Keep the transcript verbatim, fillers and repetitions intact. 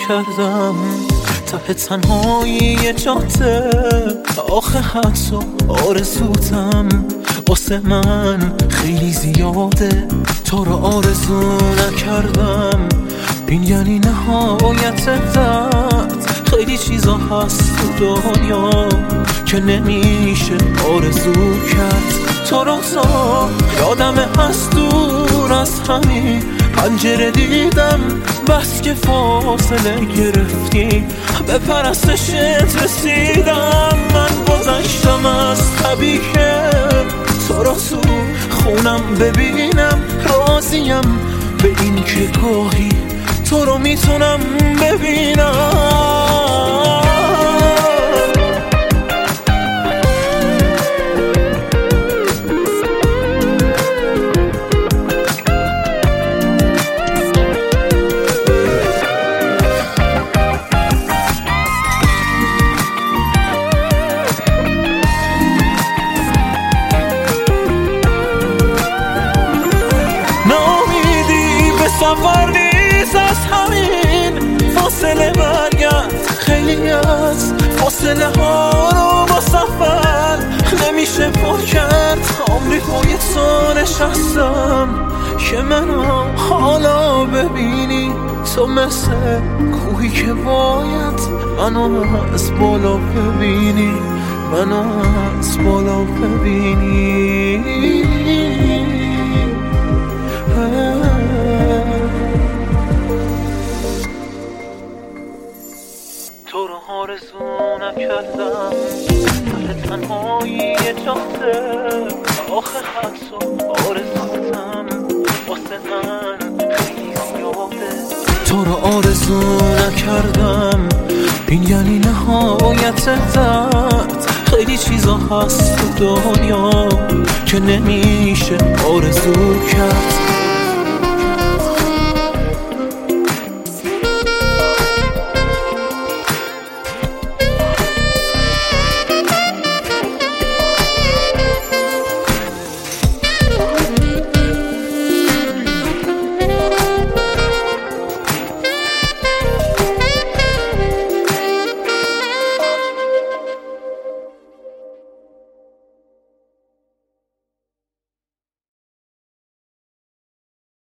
نکردم ته تنهایی جاده، آخه حدس و آرزوتم واسه من خیلی زیاده. تو رو آرزو نکردم این یعنی نهایت درد. خیلی چیزا هست تو دنیا که نمیشه آرزو کرد. تو رو تا یادمه از دور از همین پنجره دیدم، بس که فاصله گرفتی به پرستشت رسیدم. من گذشتم از طبیعه تو رو تو خونم ببینم، راضیم به این که گاهی تو رو میتونم ببینم. سفر نیست از همین فاصله برگرد، خیلی از فاصله ها رو با سفر نمیشه پر کرد. عمری پای تو نشستم که منو حالا ببینی، تو مثل کوهی که باید منو از بالا ببینی، منو از بالا ببینی. تو رو آرزو نکردم ته تنهایی جاده، آخه حدس و آرزوتم واسه من خیلی زیاده. تو رو آرزو نکردم این یعنی نهایت درد. خیلی چیزا هست تو دنیا که نمیشه آرزو کرد.